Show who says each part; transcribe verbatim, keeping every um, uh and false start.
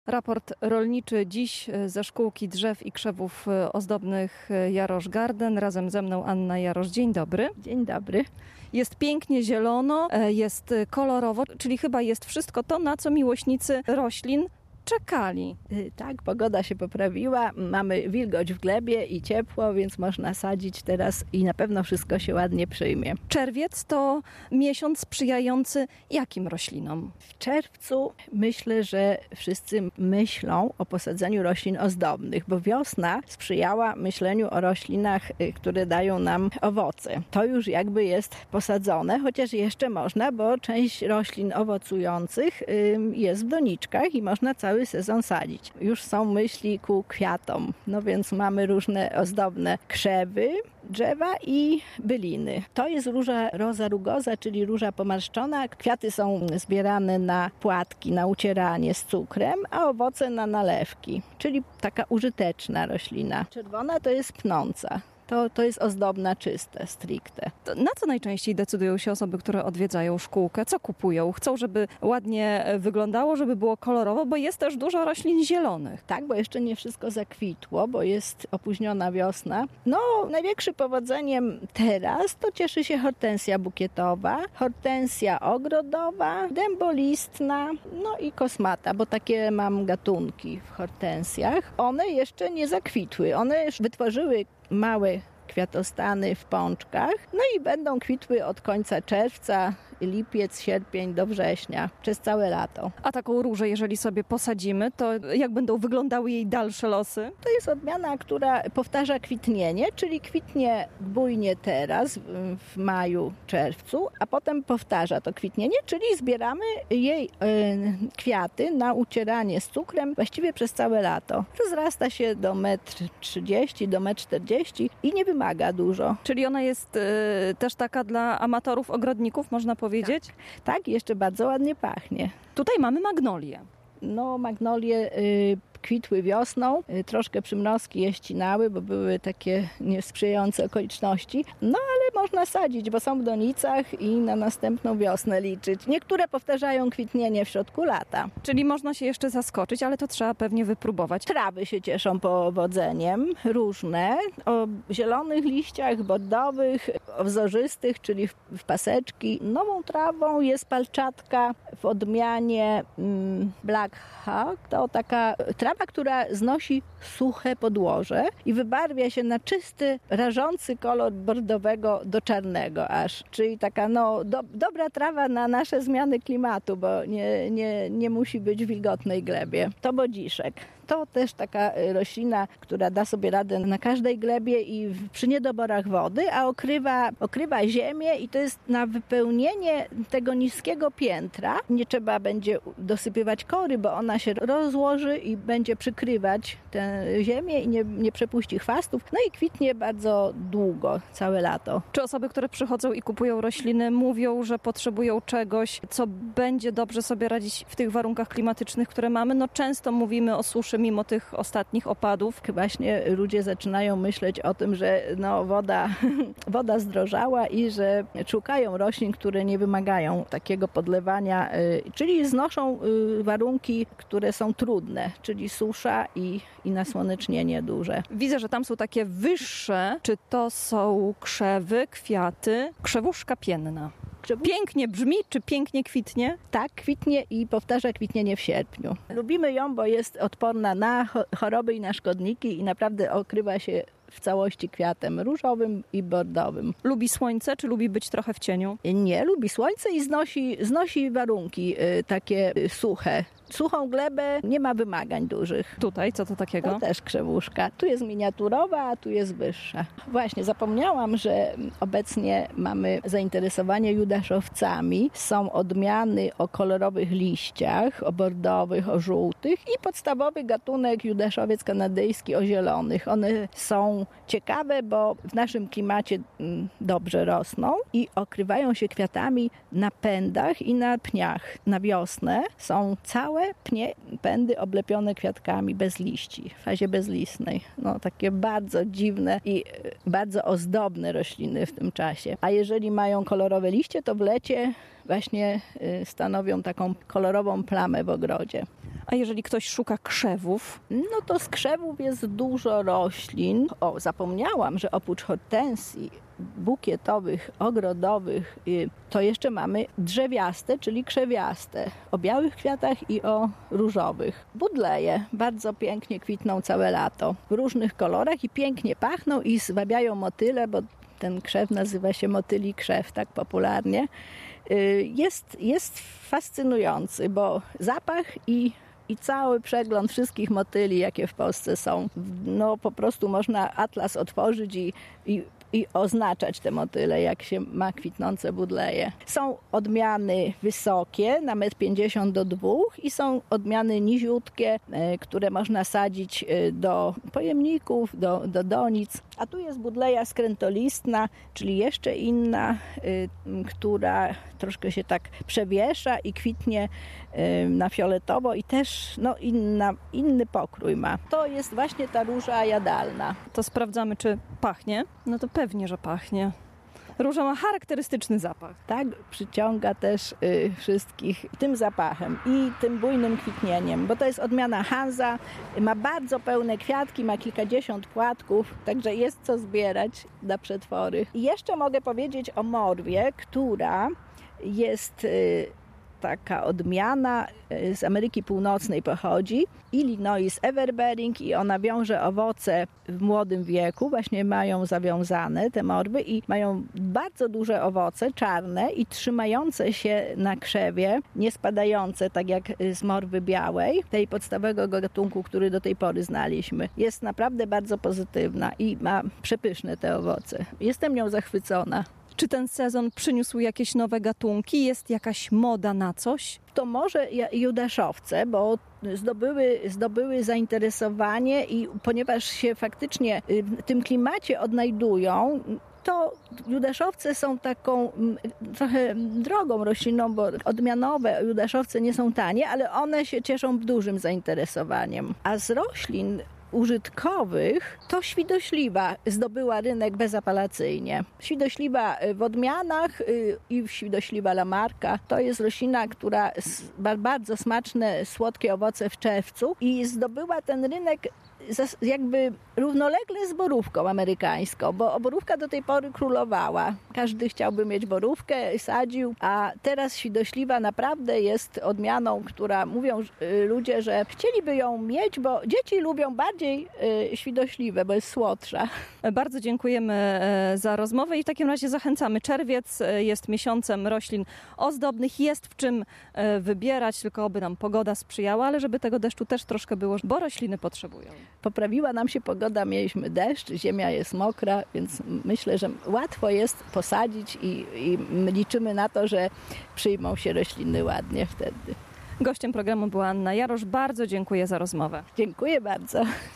Speaker 1: Raport rolniczy dziś ze szkółki drzew i krzewów ozdobnych Jarosz Garden. Razem ze mną Anna Jarosz. Dzień dobry.
Speaker 2: Dzień dobry.
Speaker 1: Jest pięknie zielono, jest kolorowo, czyli chyba jest wszystko to, na co miłośnicy roślin czekali.
Speaker 2: Tak, pogoda się poprawiła, mamy wilgoć w glebie i ciepło, więc można sadzić teraz i na pewno wszystko się ładnie przyjmie.
Speaker 1: Czerwiec to miesiąc sprzyjający jakim roślinom?
Speaker 2: W czerwcu myślę, że wszyscy myślą o posadzeniu roślin ozdobnych, bo wiosna sprzyjała myśleniu o roślinach, które dają nam owoce. To już jakby jest posadzone, chociaż jeszcze można, bo część roślin owocujących jest w doniczkach i można cały sezon sadzić. Już są myśli ku kwiatom, no więc mamy różne ozdobne krzewy, drzewa i byliny. To jest róża rosa rugosa, czyli róża pomarszczona. Kwiaty są zbierane na płatki, na ucieranie z cukrem, a owoce na nalewki, czyli taka użyteczna roślina. Czerwona to jest pnąca. To, to jest ozdobna, czyste, stricte.
Speaker 1: To na co najczęściej decydują się osoby, które odwiedzają szkółkę? Co kupują? Chcą, żeby ładnie wyglądało, żeby było kolorowo, bo jest też dużo roślin zielonych.
Speaker 2: Tak, bo jeszcze nie wszystko zakwitło, bo jest opóźniona wiosna. No, największym powodzeniem teraz to cieszy się hortensja bukietowa, hortensja ogrodowa, dębolistna, no i kosmata, bo takie mam gatunki w hortensjach. One jeszcze nie zakwitły. One już wytworzyły małe kwiatostany w pączkach, no i będą kwitły od końca czerwca, lipiec, sierpień do września, przez całe lato.
Speaker 1: A taką różę, jeżeli sobie posadzimy, to jak będą wyglądały jej dalsze losy?
Speaker 2: To jest odmiana, która powtarza kwitnienie, czyli kwitnie bujnie teraz, w maju, czerwcu, a potem powtarza to kwitnienie, czyli zbieramy jej y, kwiaty na ucieranie z cukrem właściwie przez całe lato. Rozrasta się do metr trzydzieści, do metr czterdzieści i nie wymaga dużo.
Speaker 1: Czyli ona jest y, też taka dla amatorów, ogrodników, można powiedzieć?
Speaker 2: Tak, tak, jeszcze bardzo ładnie pachnie.
Speaker 1: Tutaj mamy magnolię.
Speaker 2: No, magnolie y, kwitły wiosną, y, troszkę przymrozki je ścinały, bo były takie niesprzyjające okoliczności. No, ale można sadzić, bo są w donicach i na następną wiosnę liczyć. Niektóre powtarzają kwitnienie w środku lata.
Speaker 1: Czyli można się jeszcze zaskoczyć, ale to trzeba pewnie wypróbować.
Speaker 2: Trawy się cieszą powodzeniem, różne, o zielonych liściach, bordowych, o wzorzystych, czyli w, w paseczki. Nową trawą jest palczatka w odmianie mm, Black Hawk. To taka trawa, która znosi suche podłoże i wybarwia się na czysty, rażący kolor bordowego do czarnego aż. Czyli taka no, do, dobra trawa na nasze zmiany klimatu, bo nie, nie, nie musi być w wilgotnej glebie. To bodziszek. To też taka roślina, która da sobie radę na każdej glebie i przy niedoborach wody, a okrywa, okrywa ziemię i to jest na wypełnienie tego niskiego piętra. Nie trzeba będzie dosypywać kory, bo ona się rozłoży i będzie przykrywać tę ziemię i nie, nie przepuści chwastów. No i kwitnie bardzo długo, całe lato.
Speaker 1: Czy osoby, które przychodzą i kupują rośliny, mówią, że potrzebują czegoś, co będzie dobrze sobie radzić w tych warunkach klimatycznych, które mamy? No często mówimy o suszy mimo tych ostatnich opadów.
Speaker 2: Właśnie ludzie zaczynają myśleć o tym, że no, woda, woda zdrożała i że szukają roślin, które nie wymagają takiego podlewania, czyli znoszą warunki, które są trudne, czyli susza i, i nasłonecznienie duże.
Speaker 1: Widzę, że tam są takie wyższe. Czy to są krzewy, kwiaty? Krzewuszka pienna. Pięknie brzmi, czy pięknie kwitnie?
Speaker 2: Tak, kwitnie i powtarza kwitnienie w sierpniu. Lubimy ją, bo jest odporna na choroby i na szkodniki i naprawdę okrywa się w całości kwiatem różowym i bordowym.
Speaker 1: Lubi słońce, czy lubi być trochę w cieniu?
Speaker 2: Nie, lubi słońce i znosi, znosi warunki y, takie y, suche. Suchą glebę, nie ma wymagań dużych.
Speaker 1: Tutaj, co to takiego?
Speaker 2: To też krzewuszka. Tu jest miniaturowa, a tu jest wyższa. Właśnie, zapomniałam, że obecnie mamy zainteresowanie judaszowcami. Są odmiany o kolorowych liściach, o bordowych, o żółtych i podstawowy gatunek judaszowiec kanadyjski o zielonych. One są ciekawe, bo w naszym klimacie dobrze rosną i okrywają się kwiatami na pędach i na pniach. Na wiosnę są całe pnie, pędy oblepione kwiatkami bez liści, w fazie bezlistnej. No, takie bardzo dziwne i bardzo ozdobne rośliny w tym czasie. A jeżeli mają kolorowe liście, to w lecie właśnie stanowią taką kolorową plamę w ogrodzie.
Speaker 1: A jeżeli ktoś szuka krzewów?
Speaker 2: No to z krzewów jest dużo roślin. O, zapomniałam, że oprócz hortensji bukietowych, ogrodowych, to jeszcze mamy drzewiaste, czyli krzewiaste, o białych kwiatach i o różowych. Budleje bardzo pięknie kwitną całe lato, w różnych kolorach i pięknie pachną i zwabiają motyle, bo ten krzew nazywa się motyli krzew, tak popularnie. Jest, jest fascynujący, bo zapach i I cały przegląd wszystkich motyli, jakie w Polsce są. No po prostu można atlas otworzyć i, i, i oznaczać te motyle, jak się ma kwitnące budleje. Są odmiany wysokie, na metr pięćdziesiąt do dwóch i są odmiany niziutkie, które można sadzić do pojemników, do, do donic. A tu jest budleja skrętolistna, czyli jeszcze inna, która troszkę się tak przewiesza i kwitnie na fioletowo i też no, inna, inny pokrój ma. To jest właśnie ta róża jadalna.
Speaker 1: To sprawdzamy, czy pachnie. No to pewnie, że pachnie. Róża ma charakterystyczny zapach.
Speaker 2: Tak, przyciąga też y, wszystkich tym zapachem i tym bujnym kwitnieniem, bo to jest odmiana Hansa, ma bardzo pełne kwiatki, ma kilkadziesiąt płatków, także jest co zbierać na przetwory. I jeszcze mogę powiedzieć o morwie, która jest y, taka odmiana, z Ameryki Północnej pochodzi, Illinois everbearing, i ona wiąże owoce w młodym wieku, właśnie mają zawiązane te morwy i mają bardzo duże owoce, czarne i trzymające się na krzewie, nie spadające tak jak z morwy białej, tej podstawowego gatunku, który do tej pory znaliśmy. Jest naprawdę bardzo pozytywna i ma przepyszne te owoce. Jestem nią zachwycona.
Speaker 1: Czy ten sezon przyniósł jakieś nowe gatunki? Jest jakaś moda na coś?
Speaker 2: To może judaszowce, bo zdobyły, zdobyły zainteresowanie i ponieważ się faktycznie w tym klimacie odnajdują, to judaszowce są taką trochę drogą rośliną, bo odmianowe judaszowce nie są tanie, ale one się cieszą dużym zainteresowaniem. A z roślin użytkowych to świdośliwa zdobyła rynek bezapelacyjnie. Świdośliwa w odmianach i świdośliwa lamarka to jest roślina, która ma bardzo smaczne, słodkie owoce w czerwcu i zdobyła ten rynek jakby równolegle z borówką amerykańską, bo borówka do tej pory królowała. Każdy chciałby mieć borówkę, sadził, a teraz świdośliwa naprawdę jest odmianą, która mówią ludzie, że chcieliby ją mieć, bo dzieci lubią bardziej świdośliwe, bo jest słodsza.
Speaker 1: Bardzo dziękujemy za rozmowę i w takim razie zachęcamy. Czerwiec jest miesiącem roślin ozdobnych, jest w czym wybierać, tylko oby nam pogoda sprzyjała, ale żeby tego deszczu też troszkę było, bo rośliny potrzebują.
Speaker 2: Poprawiła nam się pogoda, mieliśmy deszcz, ziemia jest mokra, więc myślę, że łatwo jest posadzić i, i liczymy na to, że przyjmą się rośliny ładnie wtedy.
Speaker 1: Gościem programu była Anna Jarosz. Bardzo dziękuję za rozmowę.
Speaker 2: Dziękuję bardzo.